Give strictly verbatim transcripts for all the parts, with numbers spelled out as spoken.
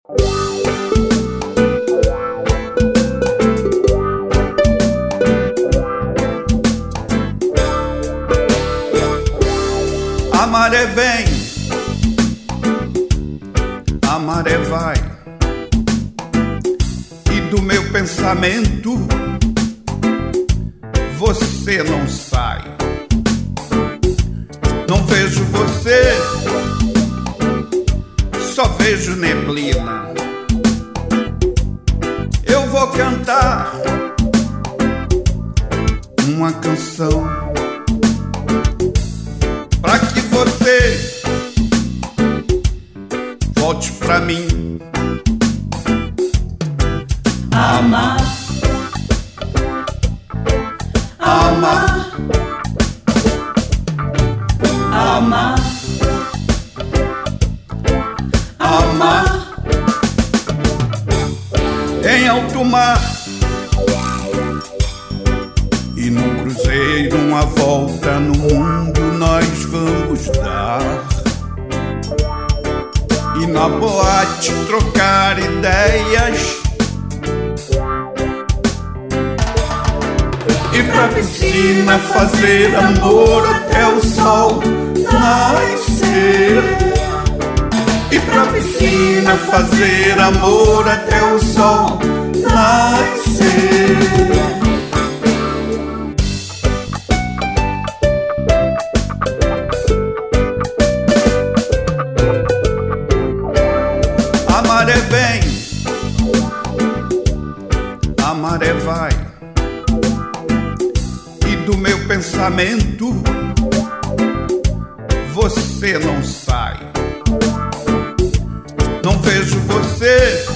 A maré vem, a maré vai, e do meu pensamento você não sai. Não vejo você, só vejo neblina. Eu vou cantar uma canção pra que você volte pra mim. Amar, amar, amar, amar. Em alto mar e num cruzeiro, uma volta no mundo nós vamos dar. E na boate trocar ideias, e pra piscina fazer amor até o sol nascer. E pra piscina fazer amor até o sol nascer. A maré vem, a maré vai, e do meu pensamento você não sai. Não vejo você,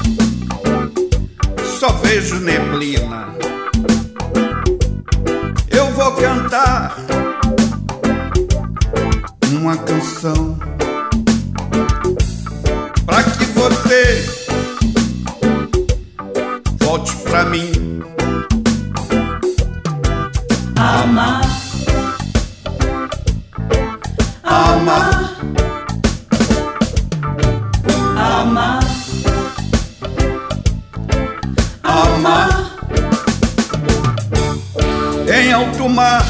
só vejo neblina. Eu vou cantar uma canção pra que você volte pra mim. amar, Amar, amar, amar. Em alto mar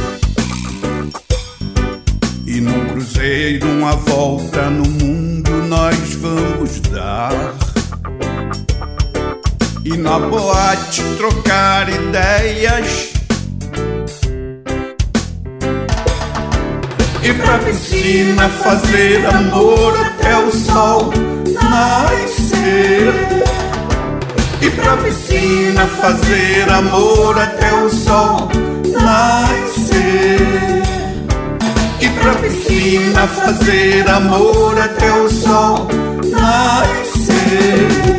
e num cruzeiro, uma volta no mundo nós vamos dar. E na boate trocar ideias, e pra piscina fazer amor até o sol nascer. E pra piscina fazer amor até o sol nascer. E pra piscina fazer amor até o sol nascer.